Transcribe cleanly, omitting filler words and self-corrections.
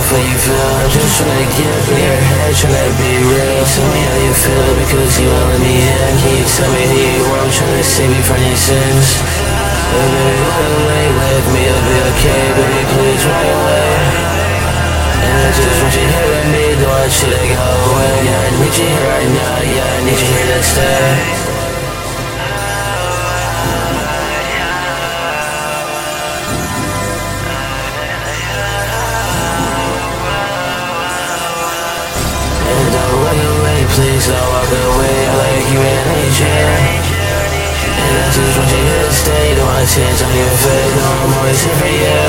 how you feel. I'm just tryna get up in your head, tryna be real. Tell me how you feel because you won't let me in. Can you tell me who you are? I'm tryna save you from your sins. Baby, run away with me, I'll be okay. Baby, please run away. And I just want you here with me, don't want you to go away. Yeah, I need you here right now, yeah, I need you here to stay. Please don't walk away, I like you in nature. And I just want you here to stay. Don't want to change on your face, no, I'm always here for you.